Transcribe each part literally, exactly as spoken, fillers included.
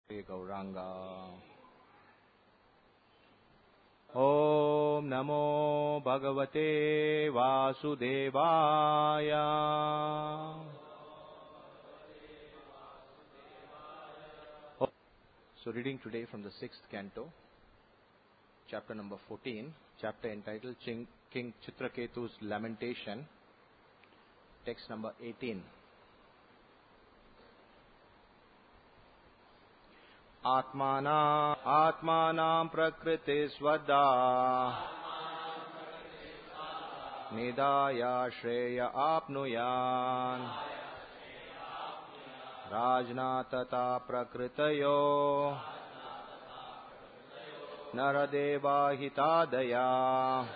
Hey Gauranga. Om Namo Bhagavate Vasudevaya. So reading today from the sixth canto, chapter number fourteen, chapter entitled King Chitraketu's Lamentation, text number eighteen. Atmana Atmanam Prakriti Svada Nidaya Shreya Apnuyan Rajnatata Prakritayo Naradeva Hitadaya.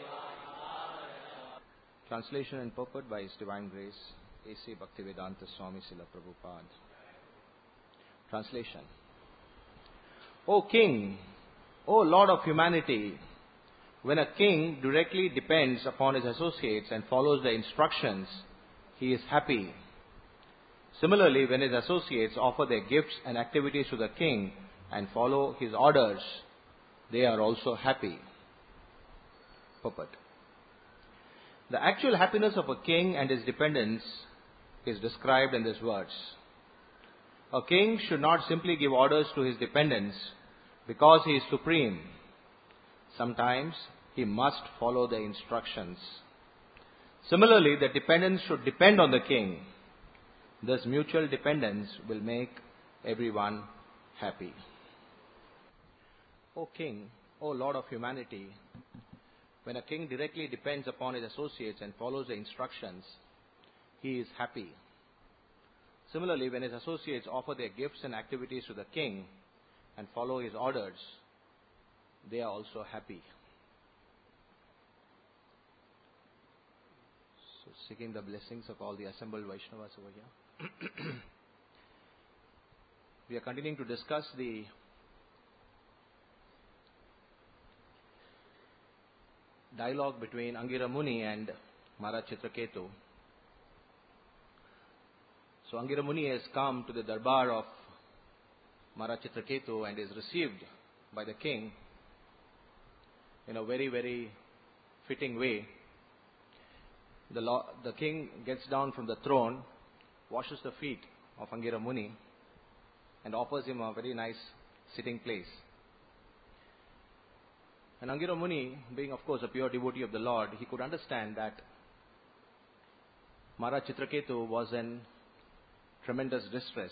Translation and purport by His Divine Grace A C Bhaktivedanta Swami Srila Prabhupada. Translation. O King, O Lord of humanity, when a king directly depends upon his associates and follows their instructions, he is happy. Similarly, when his associates offer their gifts and activities to the king and follow his orders, they are also happy. Purport. The actual happiness of a king and his dependents is described in these words. A king should not simply give orders to his dependents because he is supreme. Sometimes he must follow the instructions. Similarly, the dependents should depend on the king. Thus, mutual dependence will make everyone happy. O King, O Lord of humanity, when a king directly depends upon his associates and follows the instructions, he is happy. Similarly, when his associates offer their gifts and activities to the king and follow his orders, they are also happy. So, seeking the blessings of all the assembled Vaishnavas over here. We are continuing to discuss the dialogue between Angira Muni and Maharaj Chitraketu. So Angira Muni has come to the darbar of Maharaj Chitraketu and is received by the king in a very, very fitting way. The, law, the king gets down from the throne, washes the feet of Angira Muni and offers him a very nice sitting place. And Angira Muni, being of course a pure devotee of the Lord, he could understand that Maharaj Chitraketu was in tremendous distress.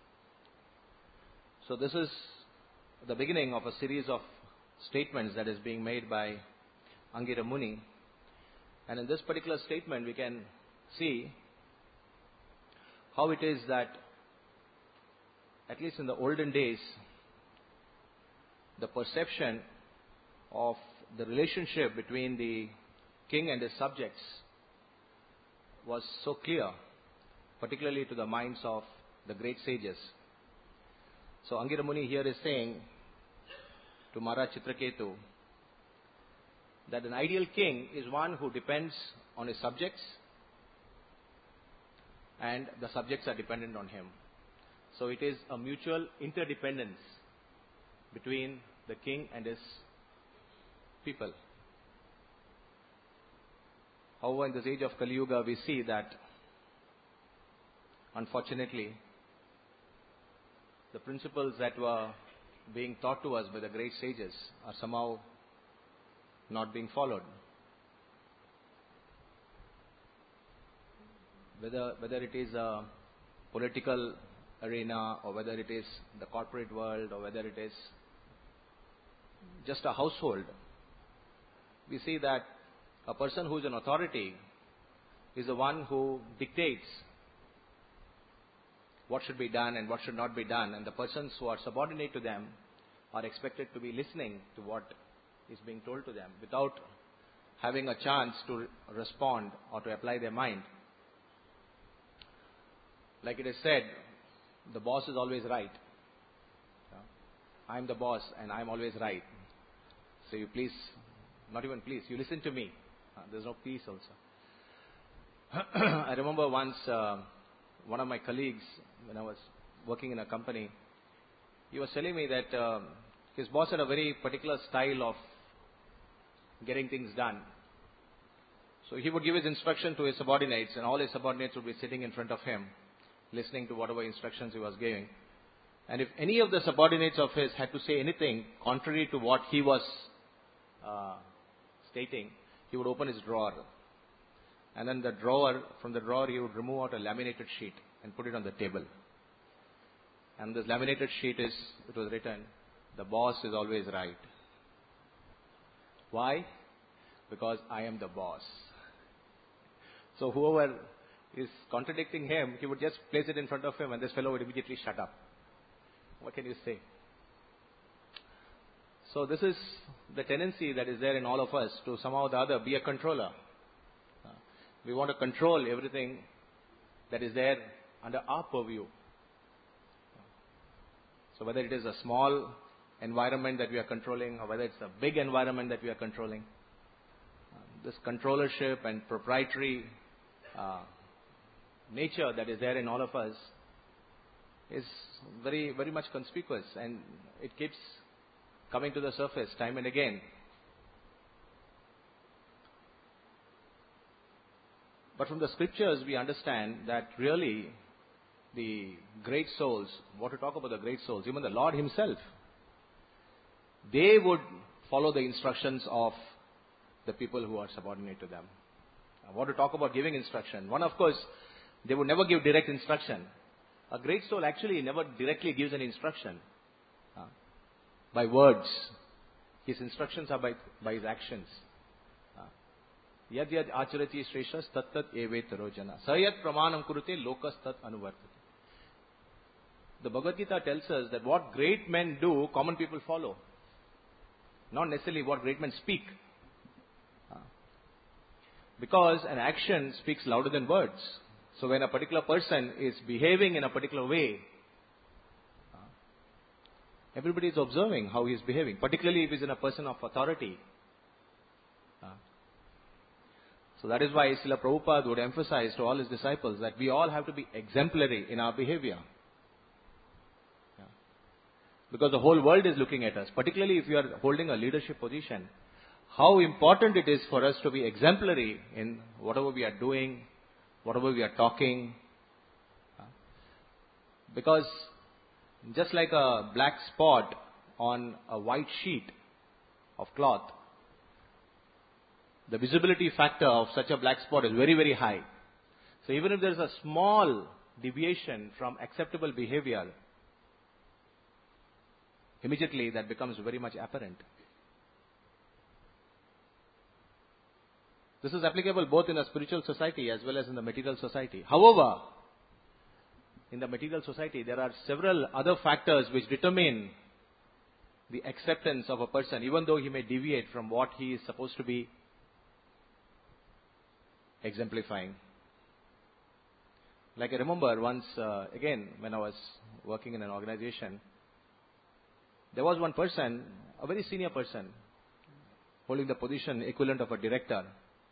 So this is the beginning of a series of statements that is being made by Angira Muni. And in this particular statement we can see how it is that, at least in the olden days, the perception of the relationship between the king and his subjects was so clear, particularly to the minds of the great sages. So Angira Muni here is saying to Maharaj Chitraketu that an ideal king is one who depends on his subjects and the subjects are dependent on him. So it is a mutual interdependence between the king and his people. However, in this age of Kali Yuga, we see that unfortunately, the principles that were being taught to us by the great sages are somehow not being followed. Whether, whether it is a political arena or whether it is the corporate world or whether it is just a household, we see that a person who is an authority is the one who dictates what should be done and what should not be done, and the persons who are subordinate to them are expected to be listening to what is being told to them without having a chance to respond or to apply their mind. Like it is said, the boss is always right. I am the boss and I am always right. So you please, not even please, you listen to me. Uh, there's no peace also. I remember once uh, one of my colleagues, when I was working in a company, he was telling me that uh, his boss had a very particular style of getting things done. So he would give his instruction to his subordinates, and all his subordinates would be sitting in front of him, listening to whatever instructions he was giving. And if any of the subordinates of his had to say anything contrary to what he was uh, stating, he would open his drawer. And then the drawer, from the drawer, he would remove out a laminated sheet and put it on the table. And this laminated sheet is, it was written, "The boss is always right." Why? Because I am the boss. So whoever is contradicting him, he would just place it in front of him, and this fellow would immediately shut up. What can you say? So this is the tendency that is there in all of us to somehow or the other be a controller. Uh, we want to control everything that is there under our purview. So whether it is a small environment that we are controlling, or whether it's a big environment that we are controlling, uh, this controllership and proprietary uh, nature that is there in all of us is very, very much conspicuous, and it keeps coming to the surface time and again. But from the scriptures we understand that really the great souls, what to talk about the great souls, even the Lord himself, they would follow the instructions of the people who are subordinate to them. What to talk about giving instruction? One, of course, they would never give direct instruction. A great soul actually never directly gives an instruction uh, by words. His instructions are by, by his actions. Yad yad acharati shreshas tat tat evet rojana. Sayat pramanam kurute lokas tat anuvartate. The Bhagavad Gita tells us that what great men do, common people follow. Not necessarily what great men speak. Uh, because an action speaks louder than words. So when a particular person is behaving in a particular way, uh, everybody is observing how he is behaving, particularly if he is in a person of authority. Uh, so that is why Srila Prabhupada would emphasize to all his disciples that we all have to be exemplary in our behavior. Yeah. Because the whole world is looking at us, particularly if you are holding a leadership position, how important it is for us to be exemplary in whatever we are doing, whatever we are talking. Because just like a black spot on a white sheet of cloth, the visibility factor of such a black spot is very, very high. So even if there is a small deviation from acceptable behavior, immediately that becomes very much apparent. This is applicable both in a spiritual society as well as in the material society. However, in the material society, there are several other factors which determine the acceptance of a person, even though he may deviate from what he is supposed to be exemplifying. Like I remember once, uh, again, when I was working in an organization, there was one person, a very senior person, holding the position equivalent of a director.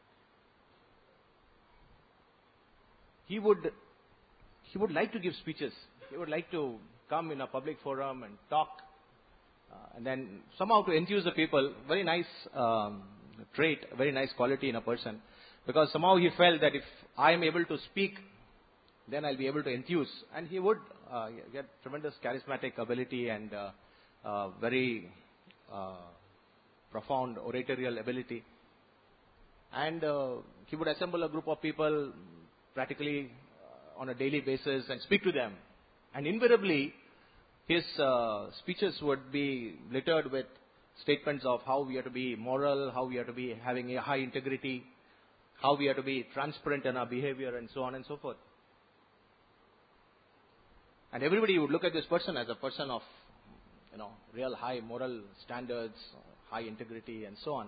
He would, he would like to give speeches. He would like to come in a public forum and talk, uh, and then somehow to enthuse the people. Very nice um, trait, very nice quality in a person. Because somehow he felt that if I am able to speak, then I'll be able to enthuse. And he would uh, get tremendous charismatic ability and uh, uh, very uh, profound oratorial ability. And uh, he would assemble a group of people practically uh, on a daily basis and speak to them. And invariably, his uh, speeches would be littered with statements of how we are to be moral, how we are to be having a high integrity, how we are to be transparent in our behavior, and so on and so forth. And everybody would look at this person as a person of, you know, real high moral standards, high integrity, and so on.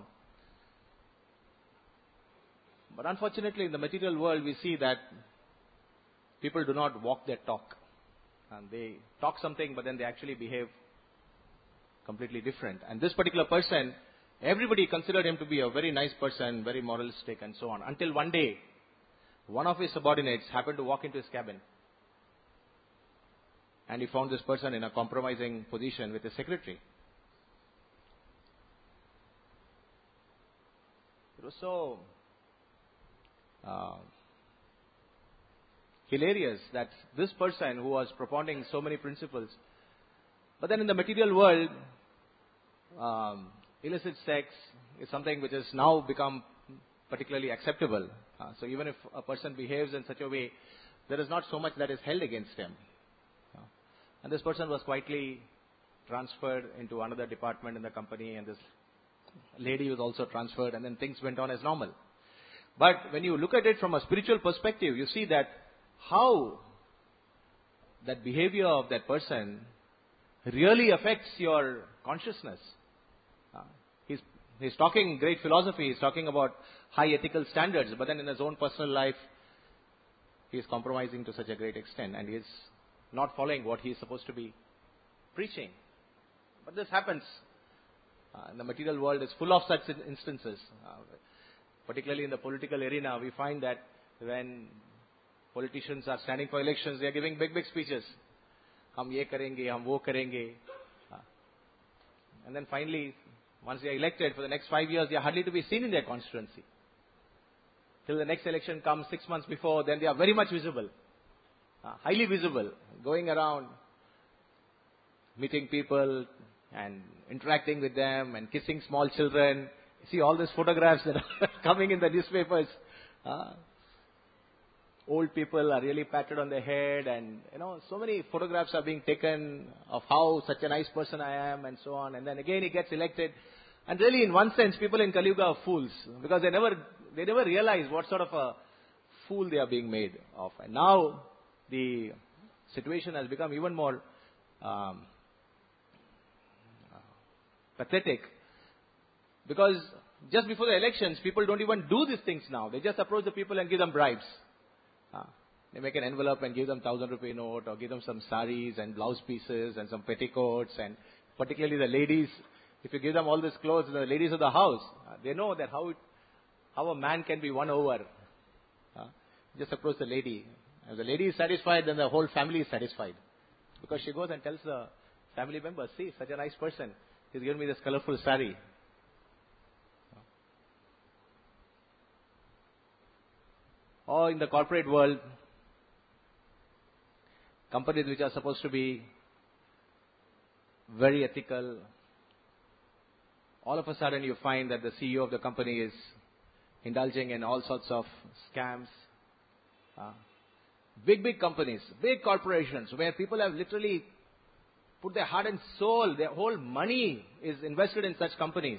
But unfortunately, in the material world, we see that people do not walk their talk. And they talk something, but then they actually behave completely different. And this particular person, everybody considered him to be a very nice person, very moralistic, and so on. Until one day, one of his subordinates happened to walk into his cabin. And he found this person in a compromising position with his secretary. It was so uh, hilarious that this person who was propounding so many principles, but then in the material world, um, illicit sex is something which has now become particularly acceptable. Uh, so even if a person behaves in such a way, there is not so much that is held against him. Uh, and this person was quietly transferred into another department in the company, and this lady was also transferred, and then things went on as normal. But when you look at it from a spiritual perspective, you see that how that behavior of that person really affects your consciousness. Uh, he's, he's talking great philosophy, he's talking about high ethical standards, but then in his own personal life, he is compromising to such a great extent, and he is not following what he is supposed to be preaching. But this happens. Uh, and the material world is full of such instances. Uh, particularly in the political arena, we find that when politicians are standing for elections, they are giving big, big speeches. Hum ye karenge, hum wo karenge. Uh, and then finally, once they are elected, for the next five years, they are hardly to be seen in their constituency. Till the next election comes six months before, then they are very much visible. Uh, highly visible. Going around, meeting people, and interacting with them, and kissing small children. You see all these photographs that are coming in the newspapers. Uh, old people are really patted on the head, and you know, so many photographs are being taken of how such a nice person I am, and so on. And then again he gets elected. And really, in one sense, people in Kali Yuga are fools, because they never, they never realize what sort of a fool they are being made of. And now the situation has become even more um, pathetic, because just before the elections, people don't even do these things now. They just approach the people and give them bribes. Uh, they make an envelope and give them thousand rupee note, or give them some saris and blouse pieces and some petticoats, and particularly the ladies. If you give them all these clothes, the ladies of the house, uh, they know that how it, how a man can be won over. Uh, just approach the lady. If the lady is satisfied, then the whole family is satisfied, because she goes and tells the family members, see, such a nice person. He's given me this colorful sari. Or in the corporate world, companies which are supposed to be very ethical, all of a sudden you find that the C E O of the company is indulging in all sorts of scams. Uh, big, big companies, big corporations, where people have literally put their heart and soul, their whole money is invested in such companies.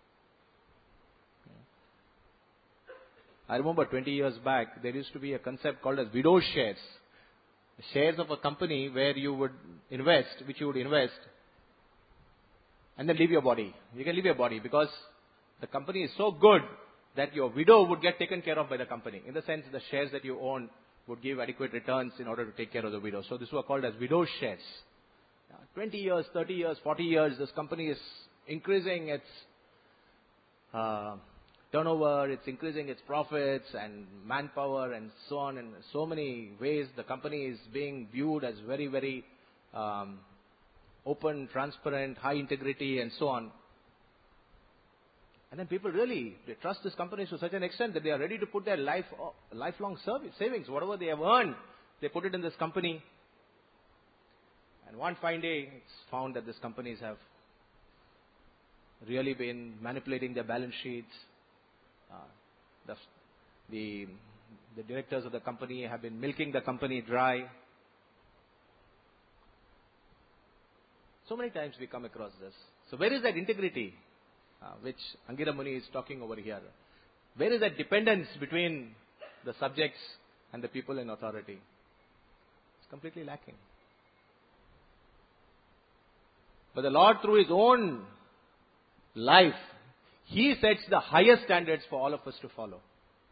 I remember twenty years back, there used to be a concept called as widow shares. Shares of a company where you would invest, which you would invest, and then leave your body. You can leave your body because the company is so good that your widow would get taken care of by the company. In the sense, the shares that you own would give adequate returns in order to take care of the widow. So this was called as widow shares. twenty years, thirty years, forty years, this company is increasing its uh, turnover, it's increasing its profits and manpower and so on. In so many ways, the company is being viewed as very, very um, open, transparent, high integrity and so on. And then people really, they trust these companies to such an extent that they are ready to put their life, lifelong service, savings, whatever they have earned, they put it in this company. And one fine day, it's found that these companies have really been manipulating their balance sheets. Uh, the, the, the directors of the company have been milking the company dry. So many times we come across this. So where is that integrity, uh, which Angira Muni is talking over here? Where is that dependence between the subjects and the people in authority? It's completely lacking. But the Lord, through His own life, He sets the highest standards for all of us to follow.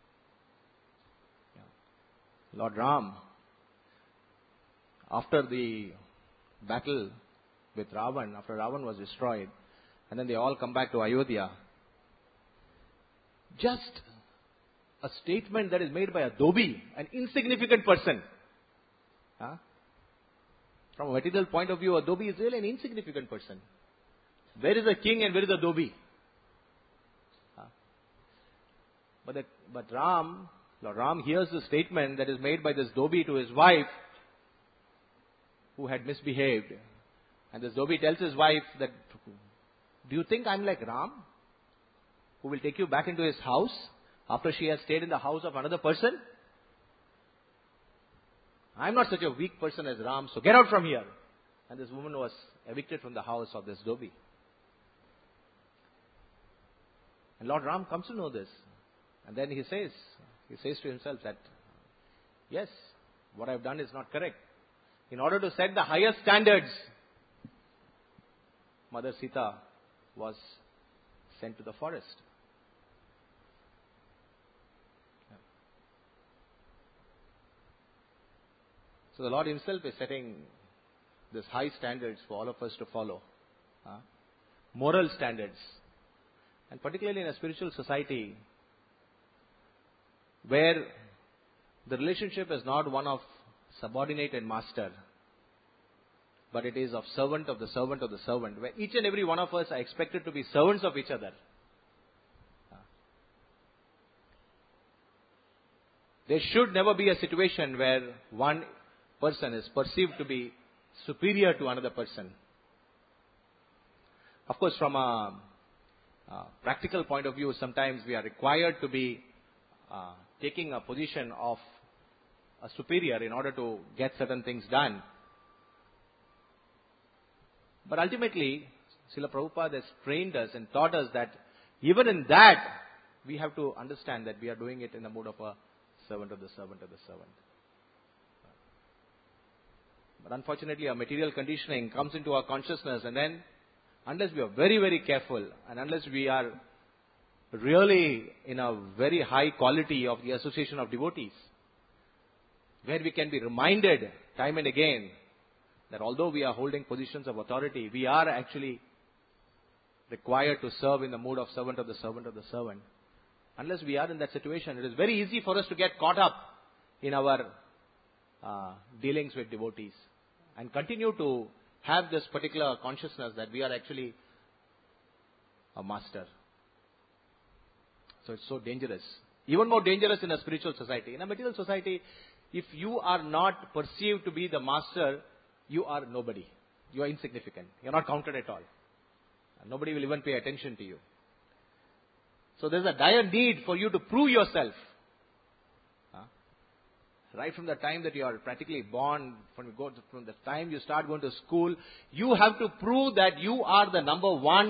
Yeah. Lord Ram, after the battle with Ravan, after Ravan was destroyed, and then they all come back to Ayodhya, just a statement that is made by a Dobi, an insignificant person. Huh? From a material point of view, a dhobi is really an insignificant person. Where is the king and where is the dhobi? Huh? But, the, but Ram, Lord Ram hears the statement that is made by this dhobi to his wife who had misbehaved. And this dhobi tells his wife that, do you think I'm like Ram, who will take you back into his house after she has stayed in the house of another person? I'm not such a weak person as Ram, so get out from here. And this woman was evicted from the house of this dhobi. And Lord Ram comes to know this. And then he says, he says to himself that, yes, what I've done is not correct. In order to set the highest standards, Mother Sita was sent to the forest. So the Lord Himself is setting these high standards for all of us to follow. Uh, moral standards. And particularly in a spiritual society where the relationship is not one of subordinate and master, but it is of servant of the servant of the servant, where each and every one of us are expected to be servants of each other. There should never be a situation where one person is perceived to be superior to another person. Of course, from a, a practical point of view, sometimes we are required to be uh, taking a position of a superior in order to get certain things done. But ultimately, Srila Prabhupada has trained us and taught us that even in that, we have to understand that we are doing it in the mode of a servant of the servant of the servant. But unfortunately, our material conditioning comes into our consciousness, and then unless we are very, very careful, and unless we are really in a very high quality of the association of devotees, where we can be reminded time and again that although we are holding positions of authority, we are actually required to serve in the mode of servant of the servant of the servant. Unless we are in that situation, it is very easy for us to get caught up in our uh, dealings with devotees and continue to have this particular consciousness that we are actually a master. So it's so dangerous. Even more dangerous in a spiritual society. In a material society, if you are not perceived to be the master, you are nobody. You are insignificant. You are not counted at all. Nobody will even pay attention to you. So there's a dire need for you to prove yourself. Huh? Right from the time that you are practically born, from, you go to, from the time you start going to school, you have to prove that you are the number one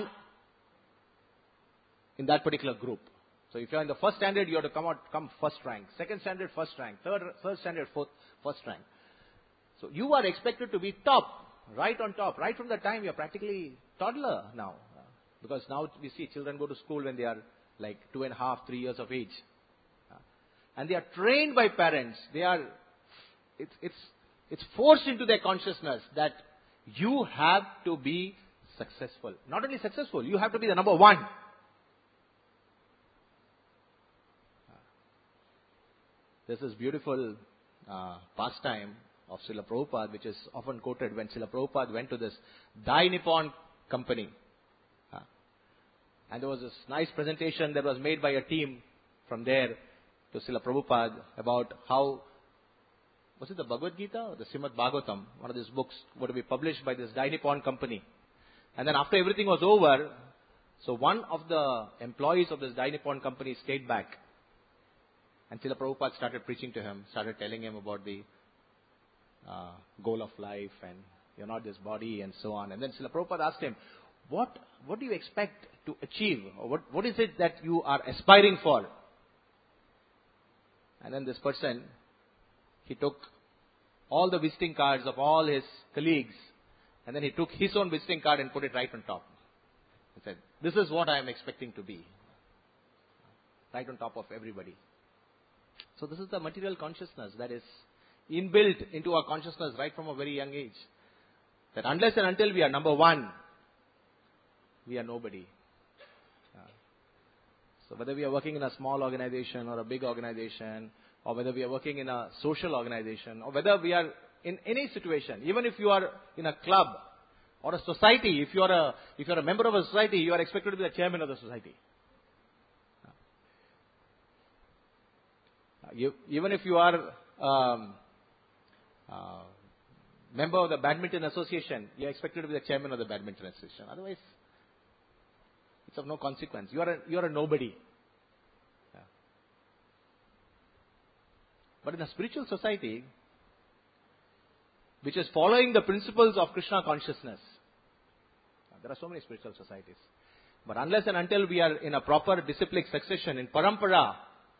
in that particular group. So if you are in the first standard, you have to come out, come first rank. Second standard, first rank. Third, third standard, fourth, first rank. So you are expected to be top, right on top, right from the time you are practically toddler now. Because now we see children go to school when they are like two and a half, three years of age. And they are trained by parents. They are, it's, it's, it's forced into their consciousness that you have to be successful. Not only successful, you have to be the number one. There's this beautiful uh, pastime of Srila Prabhupada, which is often quoted when Srila Prabhupada went to this Dai Nippon company. Uh, and there was this nice presentation that was made by a team from there to Srila Prabhupada about how, was it the Bhagavad Gita or the Srimad Bhagavatam, one of these books, were to be published by this Dai Nippon company. And then after everything was over, so one of the employees of this Dai Nippon company stayed back. And Srila Prabhupada started preaching to him, started telling him about the uh, goal of life and you're not this body and so on. And then Srila Prabhupada asked him, what, what do you expect to achieve? Or what, what is it that you are aspiring for? And then this person, he took all the visiting cards of all his colleagues and then he took his own visiting card and put it right on top. He said, this is what I am expecting to be. Right on top of everybody. So this is the material consciousness that is inbuilt into our consciousness right from a very young age. That unless and until we are number one, we are nobody. Uh, so whether we are working in a small organization or a big organization, or whether we are working in a social organization, or whether we are in any situation, even if you are in a club or a society, if you are a, if you are a member of a society, you are expected to be the chairman of the society. You, even if you are um, uh, member of the badminton association, you are expected to be the chairman of the badminton association. Otherwise, it's of no consequence. You are a, you are a nobody. Yeah. But in a spiritual society, which is following the principles of Krishna consciousness, there are so many spiritual societies. But unless and until we are in a proper disciplic succession, in parampara,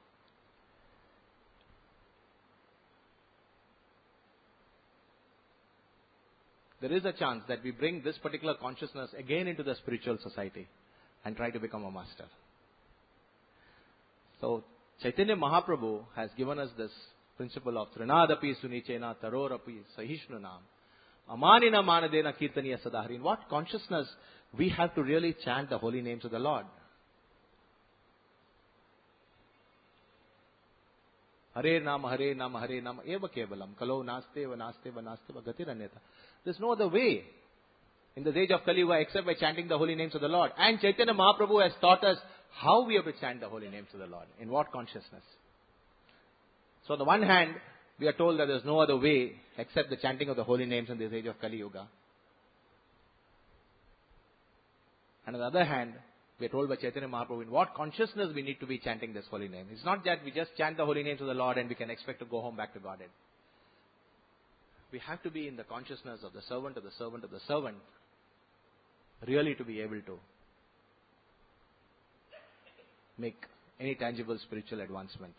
there is a chance that we bring this particular consciousness again into the spiritual society and try to become a master. So, Chaitanya Mahaprabhu has given us this principle of Trinadapi Sunichena Tarorapi Sahishnunam Amanina Manadena Kirtaniya Sadahari. In what consciousness we have to really chant the holy names of the Lord. Hare Nama, Hare Nama, Hare Nama, Eva Kevalam, Kalo Naste, Va Naste, Va Naste, Va Gatiranyata. There's no other way in the age of Kali Yuga except by chanting the holy names of the Lord. And Chaitanya Mahaprabhu has taught us how we have to chant the holy names of the Lord. In what consciousness? So on the one hand, we are told that there's no other way except the chanting of the holy names in this age of Kali Yuga. And on the other hand, we are told by Chaitanya Mahaprabhu in what consciousness we need to be chanting this holy name. It's not that we just chant the holy names of the Lord and we can expect to go home back to Godhead. We have to be in the consciousness of the servant of the servant of the servant, really to be able to make any tangible spiritual advancement.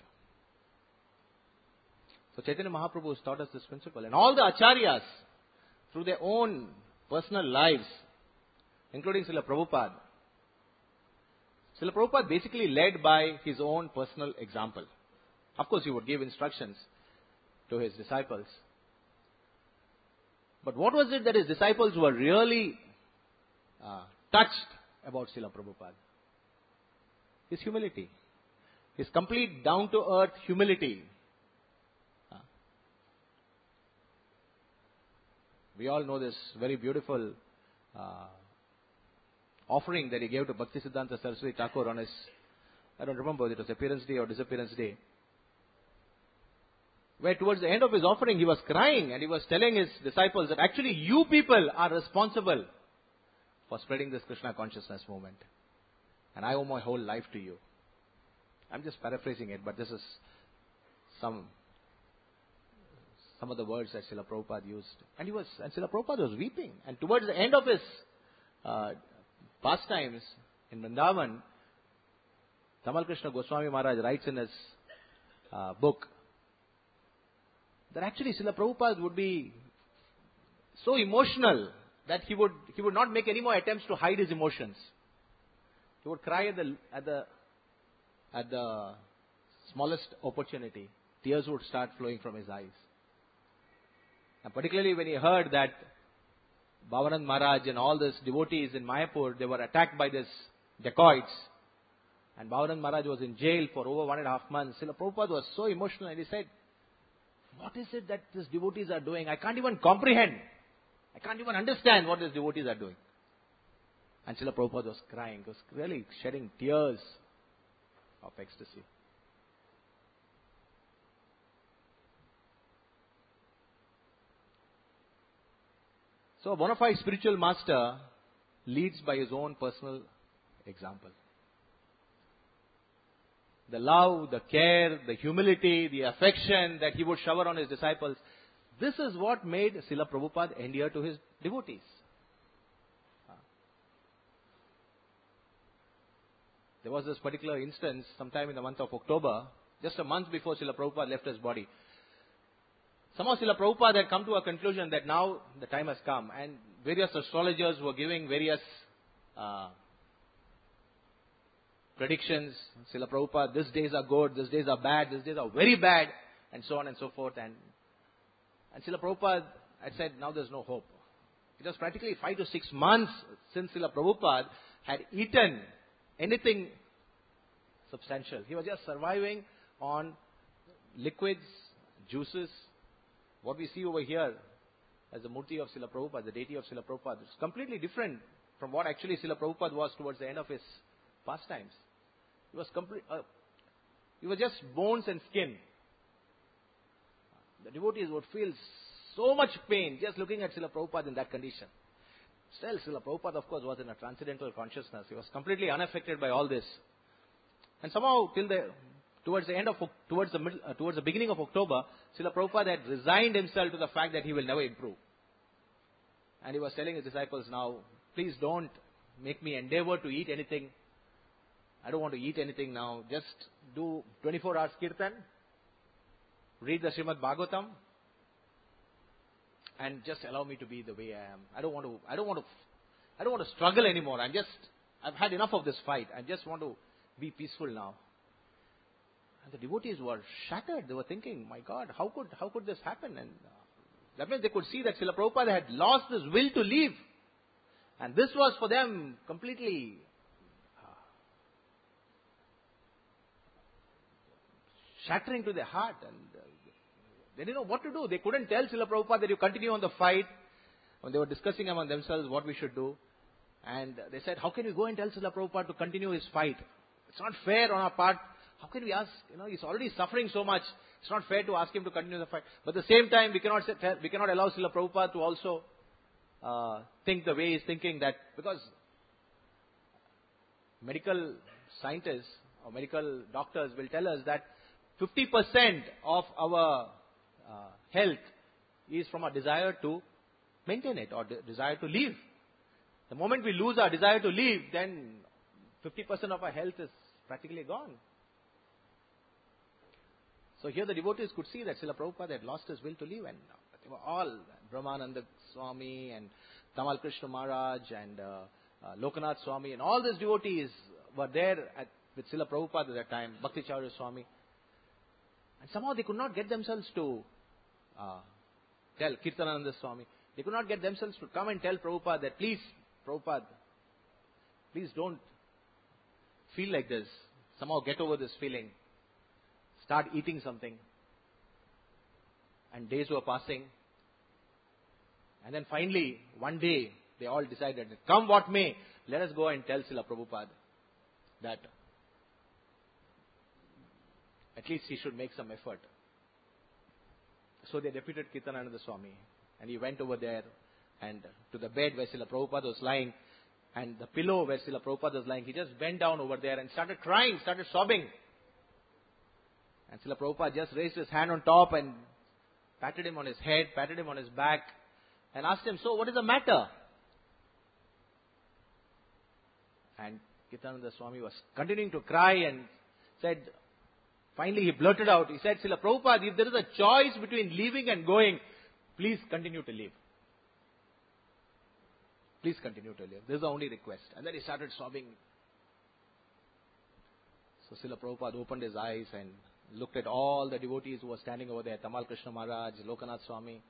So Chaitanya Mahaprabhu has taught us this principle. And all the acharyas, through their own personal lives, including Srila Prabhupada, Srila Prabhupada basically led by his own personal example. Of course, he would give instructions to his disciples. But what was it that his disciples were really uh, touched about Srila Prabhupada? His humility. His complete down-to-earth humility. Uh, we all know this very beautiful uh, offering that he gave to Bhaktisiddhanta Saraswati Thakur on his, I don't remember whether it was appearance day or disappearance day, where towards the end of his offering he was crying and he was telling his disciples that actually you people are responsible for spreading this Krishna consciousness movement. And I owe my whole life to you. I'm just paraphrasing it, but this is some some of the words that Srila Prabhupada used. And he was, and Srila Prabhupada was weeping. And towards the end of his uh, pastimes in Vrindavan, Tamal Krishna Goswami Maharaj writes in his uh, book that actually Srila Prabhupada would be so emotional that he would he would not make any more attempts to hide his emotions. He would cry at the at the at the smallest opportunity. Tears would start flowing from his eyes. And particularly when he heard that Bhavanand Maharaj and all these devotees in Mayapur, they were attacked by these dacoits. And Bhavanand Maharaj was in jail for over one and a half months. Srila Prabhupada was so emotional and he said, what is it that these devotees are doing? I can't even comprehend. I can't even understand what these devotees are doing. And Srila Prabhupada was crying. He was really shedding tears of ecstasy. So a bona fide spiritual master leads by his own personal example. The love, the care, the humility, the affection that he would shower on his disciples, this is what made Srila Prabhupada endear to his devotees. There was this particular instance sometime in the month of October, just a month before Srila Prabhupada left his body. Somehow Srila Prabhupada had come to a conclusion that now the time has come, and various astrologers were giving various uh, predictions. Srila Prabhupada, these days are good, these days are bad, these days are very bad, and so on and so forth. And, and Srila Prabhupada had said, now there's no hope. It was practically five to six months since Srila Prabhupada had eaten anything substantial. He was just surviving on liquids, juices, What we see over here as the Murti of Srila Prabhupada, the deity of Srila Prabhupada, is completely different from what actually Srila Prabhupada was towards the end of his pastimes. He was complete, uh, he was just bones and skin. The devotees would feel so much pain just looking at Srila Prabhupada in that condition. Still, Srila Prabhupada, of course, was in a transcendental consciousness. He was completely unaffected by all this. And somehow, till the towards the end of towards the middle, uh, towards the beginning of October, Srila Prabhupada had resigned himself to the fact that he will never improve. And he was telling his disciples, now, please don't make me endeavor to eat anything. I don't want to eat anything now. Just do twenty-four hours kirtan, read the Srimad Bhagavatam, and just allow me to be the way I am. I don't want to. I don't want to. I don't want to struggle anymore. I'm just. I've had enough of this fight. I just want to be peaceful now. And the devotees were shattered. They were thinking, "My God, how could how could this happen?" And uh, that means they could see that Srila Prabhupada had lost his will to live, and this was for them completely uh, shattering to their heart. And uh, they didn't know what to do. They couldn't tell Srila Prabhupada that you continue on the fight. When they were discussing among themselves what we should do, and they said, "How can we go and tell Srila Prabhupada to continue his fight? It's not fair on our part. How can we ask? You know, he's already suffering so much. It's not fair to ask him to continue the fight. But at the same time, we cannot say, we cannot allow Srila Prabhupada to also uh, think the way he's thinking, that because medical scientists or medical doctors will tell us that fifty percent of our uh, health is from our desire to maintain it or de- desire to live. The moment we lose our desire to live, then fifty percent of our health is practically gone. So here the devotees could see that Srila Prabhupada had lost his will to live, and they were all, Brahmananda Swami and Tamal Krishna Maharaj and uh, uh, Lokanath Swami, and all these devotees were there at, with Srila Prabhupada at that time, Bhakti Charya Swami. And somehow they could not get themselves to uh, tell Kirtanananda Swami. They could not get themselves to come and tell Prabhupada that, please, Prabhupada, please don't feel like this. Somehow get over this feeling. Start eating something. And days were passing. And then finally, one day, they all decided, come what may, let us go and tell Srila Prabhupada that at least he should make some effort. So they deputed Kirtanananda Swami. And he went over there and to the bed where Srila Prabhupada was lying, and the pillow where Srila Prabhupada was lying, he just bent down over there and started crying, started sobbing. And Srila Prabhupada just raised his hand on top and patted him on his head, patted him on his back, and asked him, so what is the matter? And Kirtanananda Swami was continuing to cry and said, finally he blurted out, he said, Srila Prabhupada, if there is a choice between leaving and going, please continue to live. Please continue to live. This is the only request. And then he started sobbing. So Srila Prabhupada opened his eyes and looked at all the devotees who were standing over there, Tamal Krishna Maharaj, Lokanath Swami.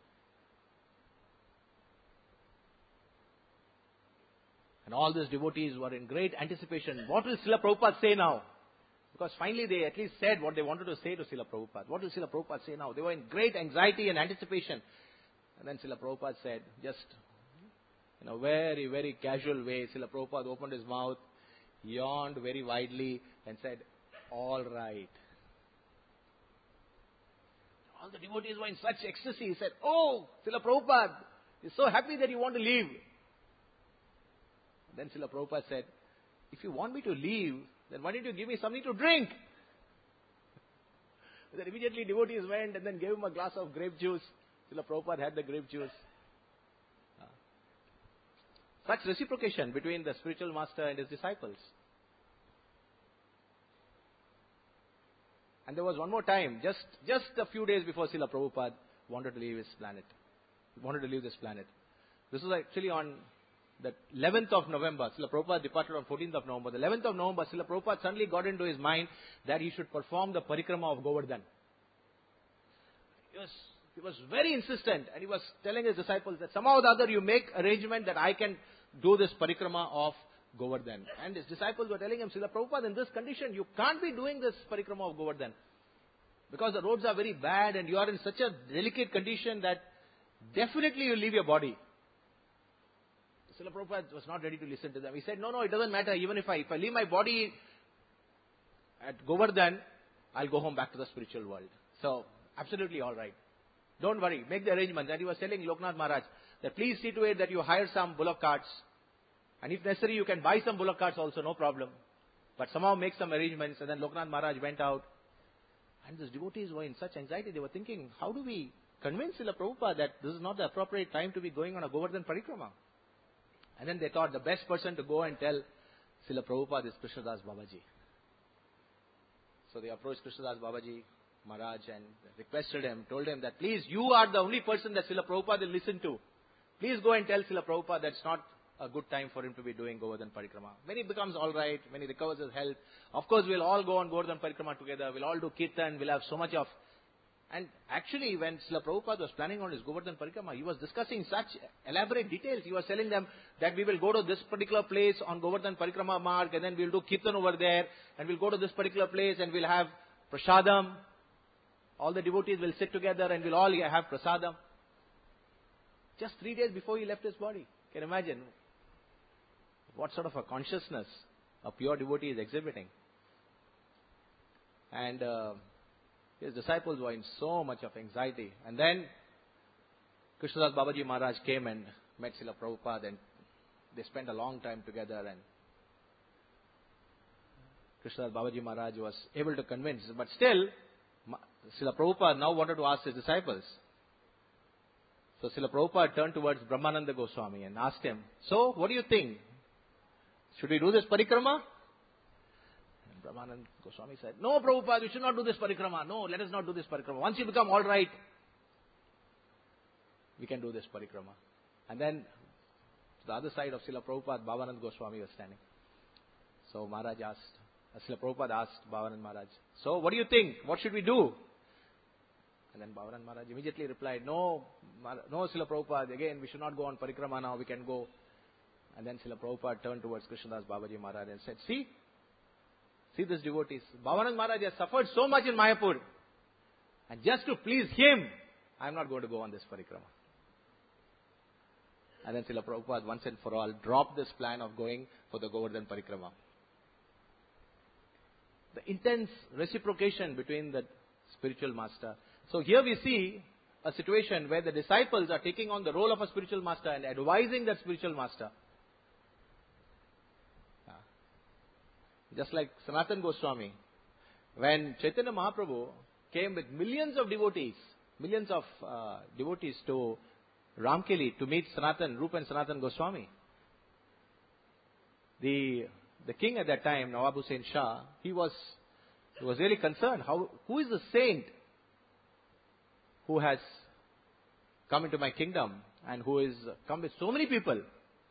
And all these devotees were in great anticipation. What will Srila Prabhupada say now? Because finally they at least said what they wanted to say to Srila Prabhupada. What will Srila Prabhupada say now? They were in great anxiety and anticipation. And then Srila Prabhupada said, just in a very, very casual way, Srila Prabhupada opened his mouth, yawned very widely and said, all right. All the devotees were in such ecstasy. He said, oh, Srila Prabhupada is so happy that you want to leave. Then Srila Prabhupada said, if you want me to leave, then why didn't you give me something to drink? Then immediately devotees went and then gave him a glass of grape juice. Srila Prabhupada had the grape juice. Such reciprocation between the spiritual master and his disciples. And there was one more time, just, just a few days before Srila Prabhupada wanted to leave his planet. He wanted to leave this planet. This was actually on the eleventh of November. Srila Prabhupada departed on fourteenth of November. The eleventh of November, Srila Prabhupada suddenly got into his mind that he should perform the parikrama of Govardhan. He was, he was very insistent, and he was telling his disciples that somehow or the other you make arrangement that I can do this parikrama of Govardhan. And his disciples were telling him, Srila Prabhupada, in this condition, you can't be doing this parikrama of Govardhan. Because the roads are very bad and you are in such a delicate condition that definitely you leave your body. Srila Prabhupada was not ready to listen to them. He said, no, no, it doesn't matter. Even if I, if I leave my body at Govardhan, I'll go home back to the spiritual world. So, absolutely all right. Don't worry, make the arrangements. And he was telling Loknath Maharaj that please see to it that you hire some bullock carts. And if necessary, you can buy some bullock carts also, no problem. But somehow make some arrangements. And then Loknath Maharaj went out. And these devotees were in such anxiety. They were thinking, how do we convince Srila Prabhupada that this is not the appropriate time to be going on a Govardhan Parikrama? And then they thought the best person to go and tell Srila Prabhupada is Krishnadas Babaji. So they approached Krishnadas Babaji Maharaj and requested him, told him that please, you are the only person that Srila Prabhupada will listen to. Please go and tell Srila Prabhupada that's not a good time for him to be doing Govardhan Parikrama. When he becomes alright, when he recovers his health, of course we'll all go on Govardhan Parikrama together, we'll all do Kirtan, we'll have so much of... And actually when Srila Prabhupada was planning on his Govardhan Parikrama, he was discussing such elaborate details. He was telling them that we will go to this particular place on Govardhan Parikrama mark and then we'll do Kirtan over there and we'll go to this particular place and we'll have Prasadam. All the devotees will sit together and we'll all have Prasadam. Just three days before he left his body. Can you imagine what sort of a consciousness a pure devotee is exhibiting? And uh, his disciples were in so much of anxiety. And then Krishnadas Babaji Maharaj came and met Srila Prabhupada and they spent a long time together and Krishnadas Babaji Maharaj was able to convince. But still, Srila Prabhupada now wanted to ask his disciples. So Srila Prabhupada turned towards Brahmananda Goswami and asked him, so what do you think? Should we do this parikrama? And Brahmananda Goswami said, no Prabhupada, we should not do this parikrama. No, let us not do this parikrama. Once you become all right, we can do this parikrama. And then to the other side of Srila Prabhupada, Bhavananda Goswami was standing. So Maharaj asked, Srila Prabhupada asked Bhavananda Maharaj, so what do you think? What should we do? And then Bhavananda Maharaj immediately replied, no, no Srila Prabhupada, again we should not go on parikrama now, we can go. And then Srila Prabhupada turned towards Krishnadas Babaji Maharaj and said, see, see this devotees. Bhavananda Maharaj has suffered so much in Mayapur. And just to please him, I am not going to go on this parikrama. And then Srila Prabhupada once and for all dropped this plan of going for the Govardhan Parikrama. The intense reciprocation between the spiritual master. So here we see a situation where the disciples are taking on the role of a spiritual master and advising that spiritual master. Just like Sanatana Goswami, when Chaitanya Mahaprabhu came with millions of devotees, millions of uh, devotees to Ramkeli to meet Sanatana, Rupa and Sanatana Goswami. The the king at that time, Nawab Hussain Shah, he was he was really concerned. How who is the saint who has come into my kingdom and who is come with so many people?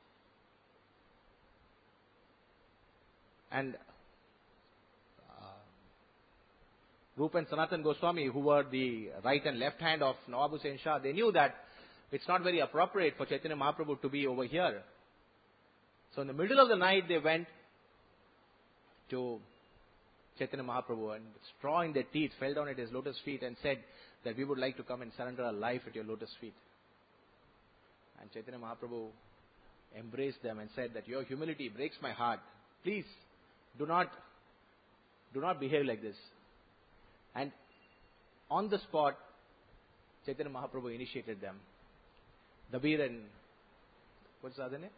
And uh, Rupa and Sanatana Goswami, who were the right and left hand of Nawab Hussain Shah, they knew that it's not very appropriate for Chaitanya Mahaprabhu to be over here. So in the middle of the night, they went to Chaitanya Mahaprabhu and straw in their teeth, fell down at his lotus feet and said that we would like to come and surrender our life at your lotus feet. And Chaitanya Mahaprabhu embraced them and said that your humility breaks my heart. Please, do not, do not behave like this. And on the spot, Chaitanya Mahaprabhu initiated them. Dabir and, what's the other name?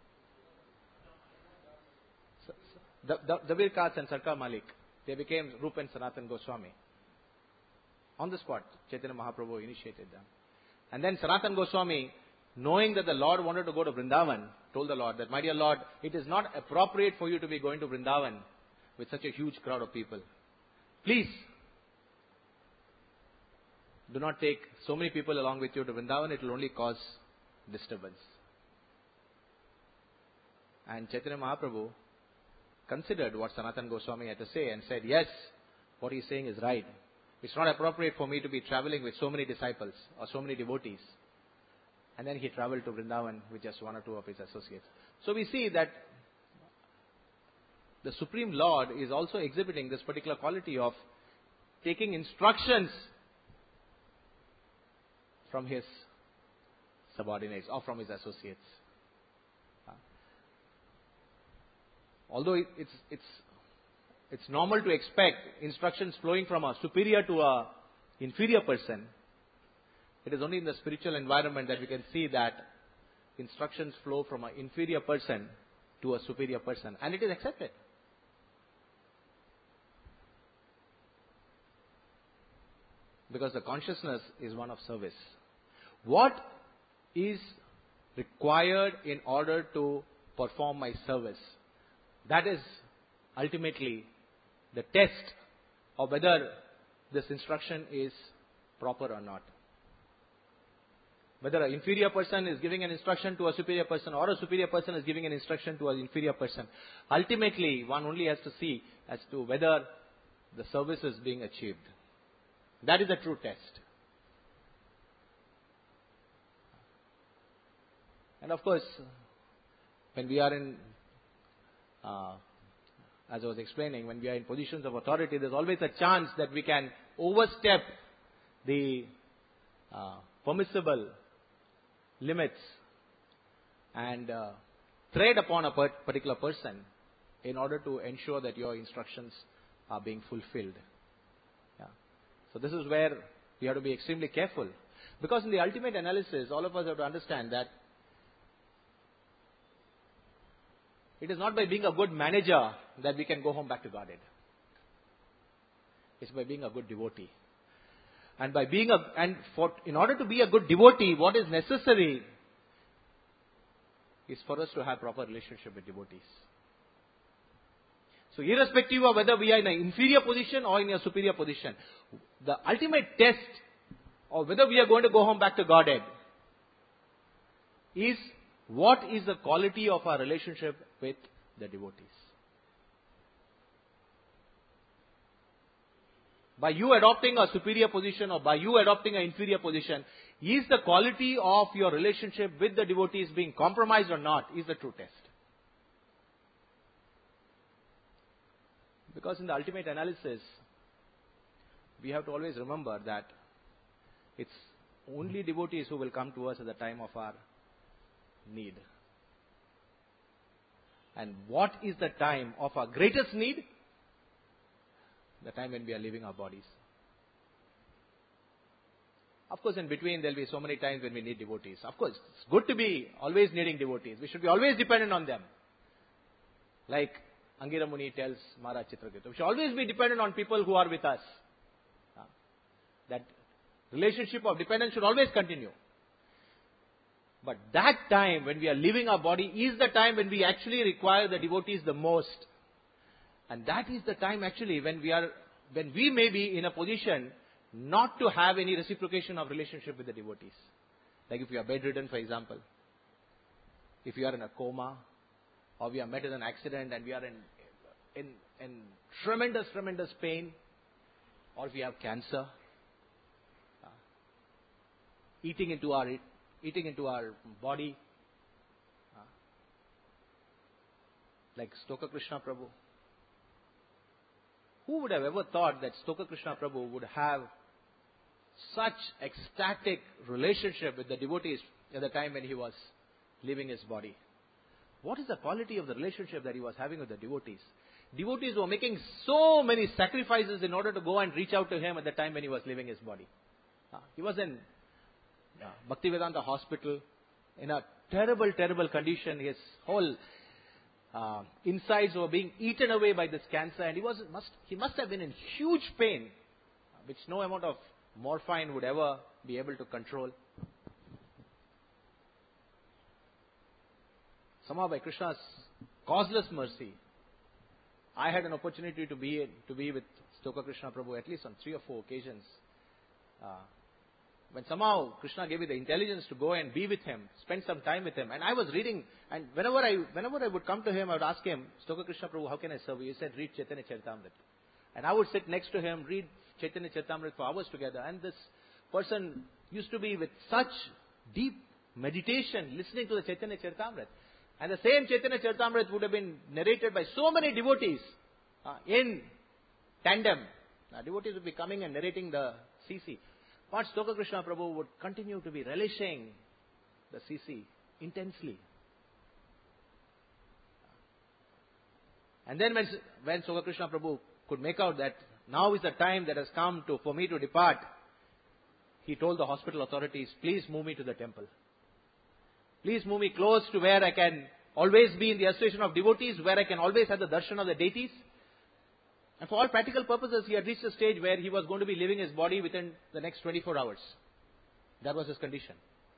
Dabir Kats and Sarkar Malik. They became Rupa and Sanatana Goswami. On the spot, Chaitanya Mahaprabhu initiated them. And then Sanatana Goswami, knowing that the Lord wanted to go to Vrindavan, told the Lord that, my dear Lord, it is not appropriate for you to be going to Vrindavan with such a huge crowd of people. Please, do not take so many people along with you to Vrindavan, it will only cause disturbance. And Chaitanya Mahaprabhu considered what Sanatana Goswami had to say and said, yes, what he is saying is right. It's not appropriate for me to be traveling with so many disciples or so many devotees. And then he traveled to Vrindavan with just one or two of his associates. So we see that the Supreme Lord is also exhibiting this particular quality of taking instructions from his subordinates or from his associates. Uh, although it, it's it's it's normal to expect instructions flowing from a superior to a inferior person, it is only in the spiritual environment that we can see that instructions flow from an inferior person to a superior person, and it is accepted. Because the consciousness is one of service. What is required in order to perform my service? That is ultimately the test of whether this instruction is proper or not. Whether an inferior person is giving an instruction to a superior person or a superior person is giving an instruction to an inferior person. Ultimately, one only has to see as to whether the service is being achieved. That is the true test. And of course, when we are in, uh, as I was explaining, when we are in positions of authority, there's always a chance that we can overstep the uh, permissible limits and uh, tread upon a particular person in order to ensure that your instructions are being fulfilled. Yeah. So this is where we have to be extremely careful. Because in the ultimate analysis, all of us have to understand that it is not by being a good manager that we can go home back to Godhead. It's by being a good devotee. And by being a, and for, in order to be a good devotee, what is necessary is for us to have proper relationship with devotees. So irrespective of whether we are in an inferior position or in a superior position, the ultimate test of whether we are going to go home back to Godhead is what is the quality of our relationship with the devotees. By you adopting a superior position or by you adopting an inferior position, is the quality of your relationship with the devotees being compromised or not, is the true test. Because in the ultimate analysis, we have to always remember that it's only devotees who will come to us at the time of our need. And what is the time of our greatest need? The time when we are leaving our bodies. Of course, in between there will be so many times when we need devotees. Of course, it's good to be always needing devotees. We should be always dependent on them. Like Angira Muni tells Maharaj Chitraketu, we should always be dependent on people who are with us. That relationship of dependence should always continue. But that time when we are leaving our body is the time when we actually require the devotees the most. And that is the time actually when we are, when we may be in a position not to have any reciprocation of relationship with the devotees. Like if you are bedridden, for example. If you are in a coma, or we are met in an accident and we are in, in, in tremendous, tremendous pain, or if we have cancer, uh, eating into our eating into our body, uh, like Stoka Krishna Prabhu. Who would have ever thought that Stoka Krishna Prabhu would have such ecstatic relationship with the devotees at the time when he was leaving his body? What is the quality of the relationship that he was having with the devotees? Devotees were making so many sacrifices in order to go and reach out to him at the time when he was leaving his body. Uh, he was in uh, Bhaktivedanta hospital in a terrible, terrible condition. His whole uh, insides were being eaten away by this cancer, and he was must he must have been in huge pain, which no amount of morphine would ever be able to control. Somehow by Krishna's causeless mercy, I had an opportunity to be to be with Stoka Krishna Prabhu at least on three or four occasions. Uh, when somehow Krishna gave me the intelligence to go and be with him, spend some time with him, and I was reading, and whenever I whenever I would come to him, I would ask him, Stoka Krishna Prabhu, how can I serve you? He said, read Chaitanya Charitamrita. And I would sit next to him, read Chaitanya Charitamrita for hours together, and this person used to be with such deep meditation, listening to the Chaitanya Charitamrita. And the same Chaitanya Charitamrita would have been narrated by so many devotees uh, in tandem Now, devotees would be coming and narrating the C C. But Stoka Krishna Prabhu would continue to be relishing the C C intensely. And then when, when Stoka Krishna Prabhu could make out that now is the time that has come to for me to depart, he told the hospital authorities, please move me to the temple. Please move me close to where I can always be in the association of devotees, where I can always have the darshan of the deities. And for all practical purposes, he had reached a stage where he was going to be leaving his body within the next twenty-four hours. That was his condition.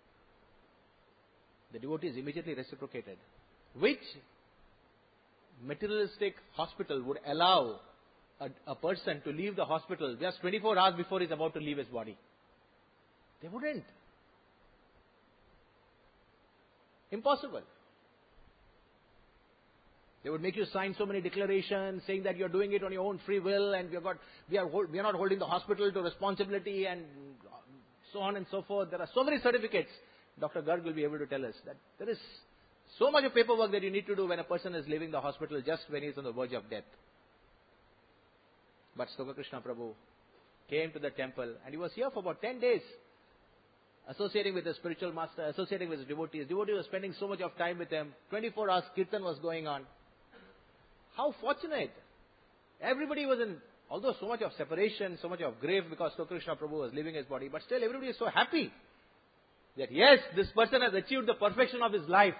The devotees immediately reciprocated. Which materialistic hospital would allow a, a person to leave the hospital just twenty-four hours before he's about to leave his body? They wouldn't. Impossible. They would make you sign so many declarations saying that you're doing it on your own free will and we've got, we, are, we are not holding the hospital to responsibility and so on and so forth. There are so many certificates. Doctor Garg will be able to tell us that there is so much of paperwork that you need to do when a person is leaving the hospital just when he is on the verge of death. But Stoka Krishna Prabhu came to the temple and he was here for about ten days. Associating with the spiritual master, associating with his devotees. Devotees were spending so much of time with him. twenty-four hours kirtan was going on. How fortunate. Everybody was in, although so much of separation, so much of grief because Stoka Krishna Prabhu was leaving his body, but still everybody is so happy that yes, this person has achieved the perfection of his life.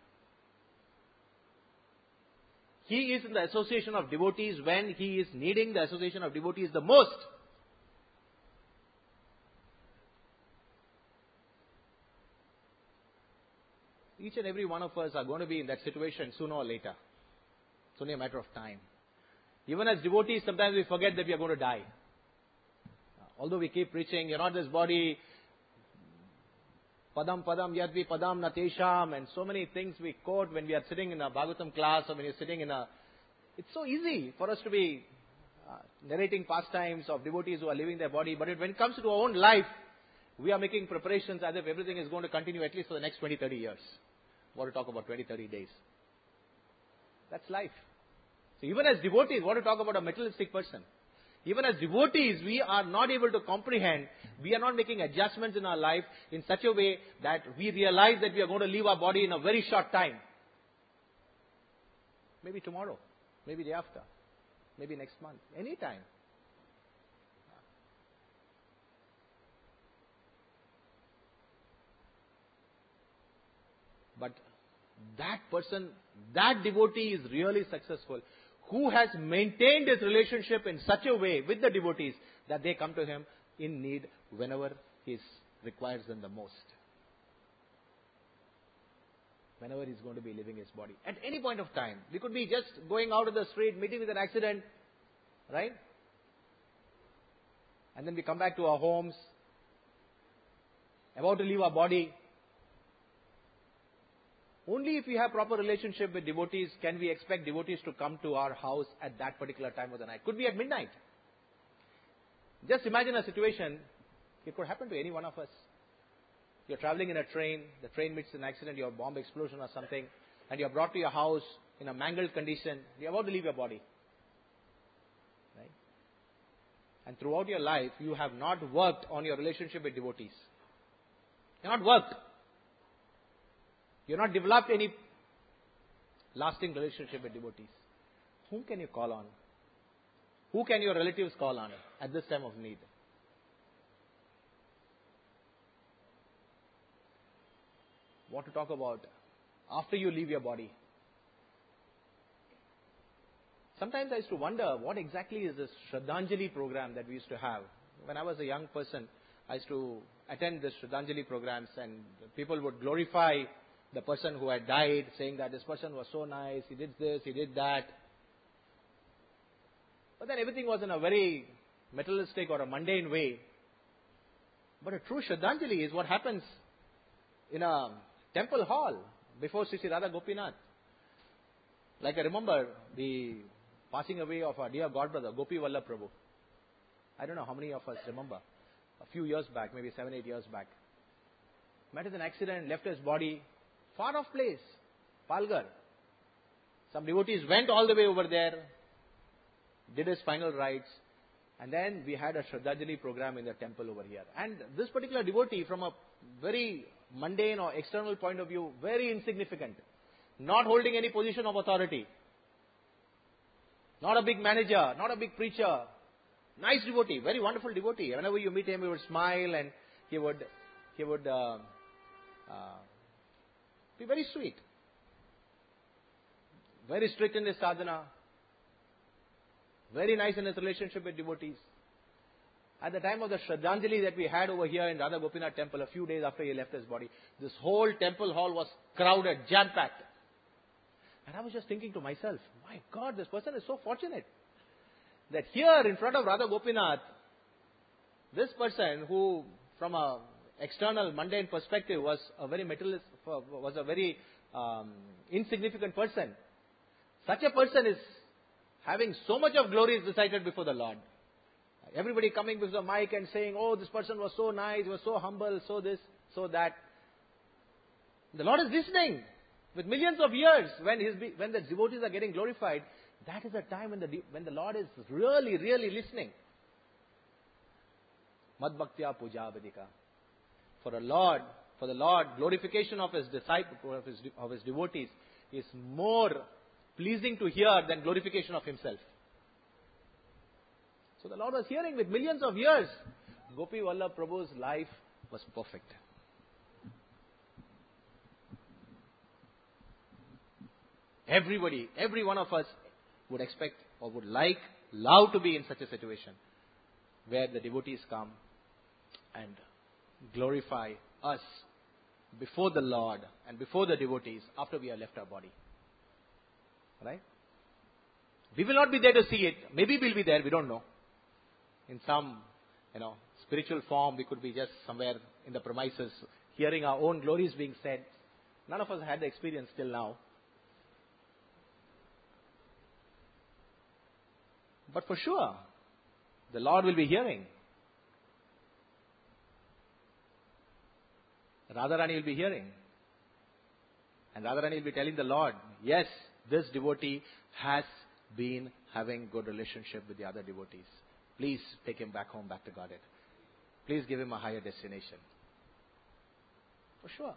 He is in the association of devotees when he is needing the association of devotees the most. Each and every one of us are going to be in that situation sooner or later. It's only a matter of time. Even as devotees, sometimes we forget that we are going to die. Although we keep preaching, you're not this body, padam padam yadvi padam natesham, and so many things we quote when we are sitting in a Bhagavatam class or when you're sitting in a... It's so easy for us to be uh, narrating pastimes of devotees who are leaving their body, but when it comes to our own life, we are making preparations as if everything is going to continue at least for the next twenty, thirty years. What to talk about twenty, thirty days. That's life. So even as devotees, what to talk about a materialistic person? Even as devotees, we are not able to comprehend, we are not making adjustments in our life in such a way that we realize that we are going to leave our body in a very short time. Maybe tomorrow, maybe day after, maybe next month, any time. But that person, that devotee is really successful, who has maintained his relationship in such a way with the devotees that they come to him in need whenever he requires them the most. Whenever he's going to be leaving his body. At any point of time. We could be just going out of the street, meeting with an accident, right? And then we come back to our homes, about to leave our body. Only if we have proper relationship with devotees can we expect devotees to come to our house at that particular time of the night. Could be at midnight. Just imagine a situation, it could happen to any one of us. You're traveling in a train, the train meets an accident, you have a bomb explosion or something, and you're brought to your house in a mangled condition, you're about to leave your body. Right? And throughout your life, you have not worked on your relationship with devotees. You're not worked. You've not developed any lasting relationship with devotees. Whom can you call on? Who can your relatives call on at this time of need? What to talk about after you leave your body? Sometimes I used to wonder what exactly is this Shraddhanjali program that we used to have. When I was a young person, I used to attend this Shraddhanjali programs and people would glorify the person who had died, saying that this person was so nice, he did this, he did that. But then everything was in a very materialistic or a mundane way. But a true Shraddhanjali is what happens in a temple hall before Sri Sri Radha Gopinath. Like I remember the passing away of our dear godbrother, Gopi Vallabh Prabhu. I don't know how many of us remember. A few years back, maybe seven, eight years back. Met with an accident, left his body. Far off place, Palghar. Some devotees went all the way over there, did his final rites, And then we had a Shraddhanjali program in the temple over here. And this particular devotee, from a very mundane or external point of view, very insignificant, not holding any position of authority, not a big manager, not a big preacher, nice devotee, very wonderful devotee. Whenever you meet him, he would smile and he would, he would uh, uh, be very sweet. Very strict in his sadhana. Very nice in his relationship with devotees. At the time of the Shraddhanjali that we had over here in Radha Gopinath temple, a few days after he left his body, this whole temple hall was crowded, jam-packed. And I was just thinking to myself, my God, this person is so fortunate that here in front of Radha Gopinath, this person who from a external mundane perspective was a very materialist, was a very um, insignificant person. Such a person is having so much of glory is recited before the Lord. Everybody coming with the mic and saying, oh, this person was so nice, was so humble, so this, so that. The Lord is listening with millions of years when his, when the devotees are getting glorified. That is a time when the, when the Lord is really, really listening. Mad bhaktya puja vedika. For a Lord, for the Lord, glorification of his disciples, of his, of his devotees is more pleasing to hear than glorification of himself. So the Lord was hearing with millions of years. Gopi Vallabh Prabhu's life was perfect. Everybody, every one of us would expect or would like, love to be in such a situation where the devotees come and glorify us before the Lord and before the devotees after we have left our body. Right? We will not be there to see it. Maybe we'll be there, we don't know. In some, you know, spiritual form, we could be just somewhere in the premises, hearing our own glories being said. None of us had the experience till now. But for sure, the Lord will be hearing. Radharani will be hearing. And Radharani will be telling the Lord, yes, this devotee has been having good relationship with the other devotees. Please take him back home, back to Godhead. Please give him a higher destination. For sure.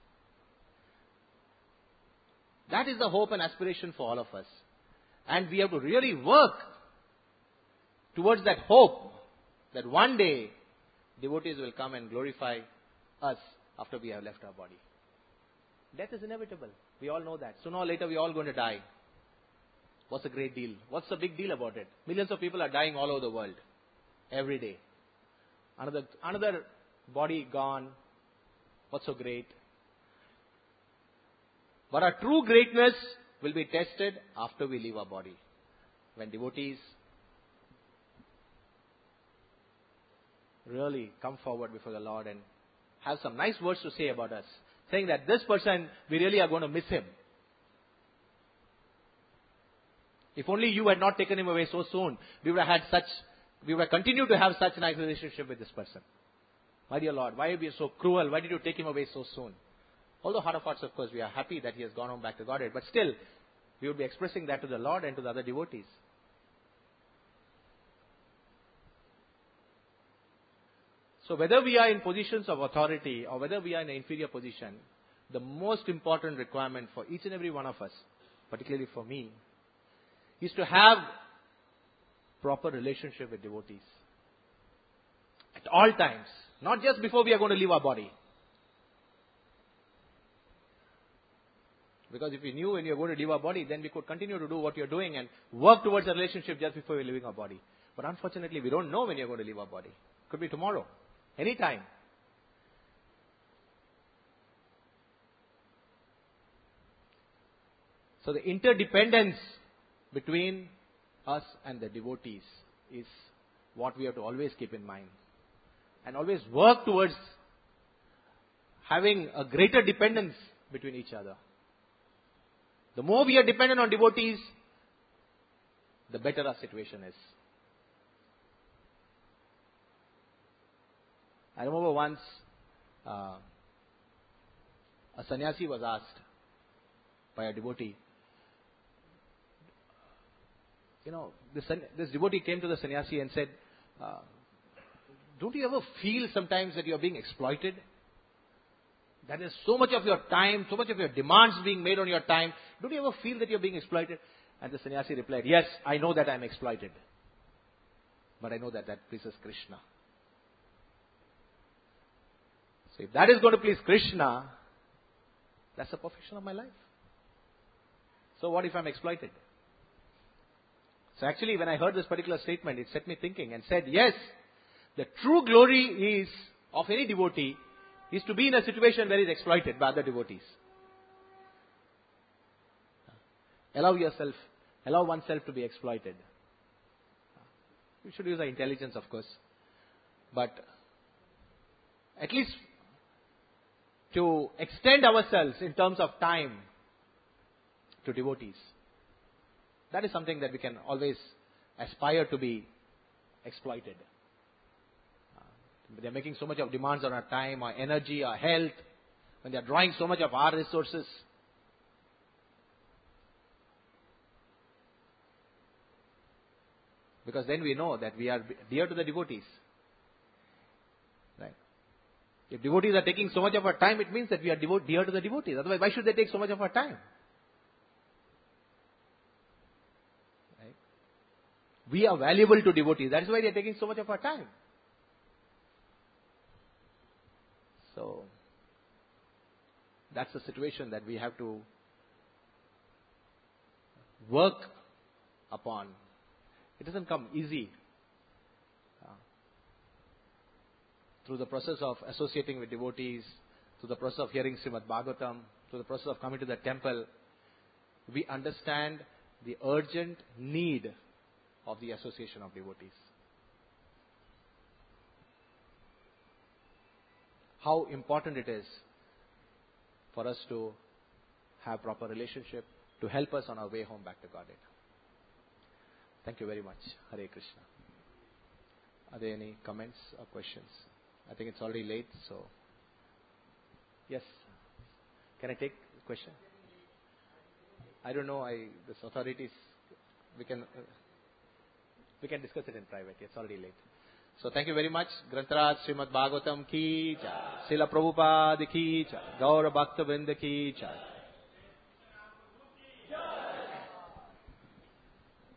That is the hope and aspiration for all of us. And we have to really work towards that hope that one day devotees will come and glorify us after we have left our body. Death is inevitable. We all know that. Sooner or later we are all going to die. What's the great deal? What's the big deal about it? Millions of people are dying all over the world. Every day. Another, another body gone. What's so great? But our true greatness will be tested after we leave our body. When devotees really come forward before the Lord and have some nice words to say about us. Saying that this person, we really are going to miss him. If only you had not taken him away so soon, we would have had such, we would have continued to have such a nice relationship with this person. My dear Lord, why are you so cruel? Why did you take him away so soon? Although heart of hearts, of course, we are happy that he has gone home back to Godhead. But still, we would be expressing that to the Lord and to the other devotees. So whether we are in positions of authority or whether we are in an inferior position, the most important requirement for each and every one of us, particularly for me, is to have proper relationship with devotees. At all times. Not just before we are going to leave our body. Because if we knew when we are going to leave our body, then we could continue to do what we are doing and work towards a relationship just before we are leaving our body. But unfortunately, we don't know when we are going to leave our body. Could be tomorrow. Anytime. So the interdependence between us and the devotees is what we have to always keep in mind. And always work towards having a greater dependence between each other. The more we are dependent on devotees, the better our situation is. I remember once uh, a sannyasi was asked by a devotee. You know, this, this devotee came to the sannyasi and said, Uh, don't you ever feel sometimes that you are being exploited? That is so much of your time, so much of your demands being made on your time. Don't you ever feel that you're being exploited? And the sannyasi replied, yes, I know that I'm exploited. But I know that that pleases Krishna. So if that is going to please Krishna, that's the perfection of my life. So what if I'm exploited? So actually when I heard this particular statement, it set me thinking and said, yes, the true glory is of any devotee is to be in a situation where he's exploited by other devotees. Allow yourself, allow oneself to be exploited. We should use our intelligence, of course. But at least to extend ourselves in terms of time to devotees. That is something that we can always aspire to be exploited. They are making so much of demands on our time, our energy, our health, when they are drawing so much of our resources. Because then we know that we are dear to the devotees. Right? If devotees are taking so much of our time, it means that we are devo- dear to the devotees. Otherwise, why should they take so much of our time? Right? We are valuable to devotees. That is why they are taking so much of our time. So, that's the situation that we have to work upon. It doesn't come easy. Uh, through the process of associating with devotees, through the process of hearing Srimad Bhagavatam, through the process of coming to the temple, we understand the urgent need of the association of devotees. How important it is for us to have proper relationship to help us on our way home back to Godhead. Thank you very much. Hare Krishna. Are there any comments or questions? I think it's already late, so yes. Can I take a question? I don't know. I this authorities. We can uh, we can discuss it in private. It's already late. So thank you very much. Grantaraj Srimad Bhagavatam ki jai. Srila Prabhupada ki jai. Gaura Bhakta Vrinda ki jai.